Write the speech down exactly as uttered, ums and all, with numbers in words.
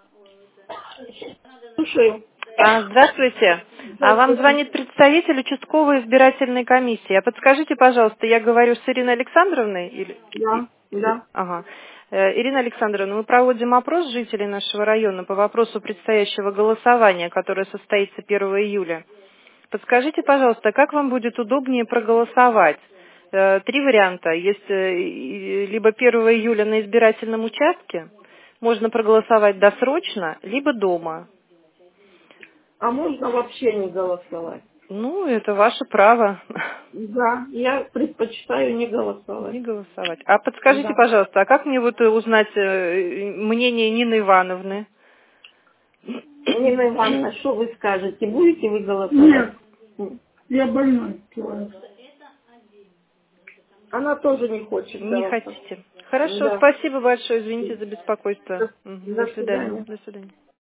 Слушаю. А, Здравствуйте. А вам звонит представитель участковой избирательной комиссии. А подскажите, пожалуйста, я говорю с Ириной Александровной? Или... и- Да, и- да. Ага. Э, Ирина Александровна, мы проводим опрос жителей нашего района по вопросу предстоящего голосования, которое состоится первого июля. Подскажите, пожалуйста, как вам будет удобнее проголосовать? Э, Три варианта. Есть э, и- либо первого июля на избирательном участке, можно проголосовать досрочно, либо дома. А можно вообще не голосовать? Ну, это ваше право. Да, я предпочитаю не голосовать. Не голосовать. А подскажите, Да. пожалуйста, а как мне вот э, узнать э, мнение Нины Ивановны? Нина Ивановна, что вы скажете? Будете вы голосовать? Нет, я больной человек. Она тоже не хочет Не голосовать. хотите. Хорошо, Да. спасибо большое, извините за беспокойство. До, Мгм, До до свидания. свидания. До свидания.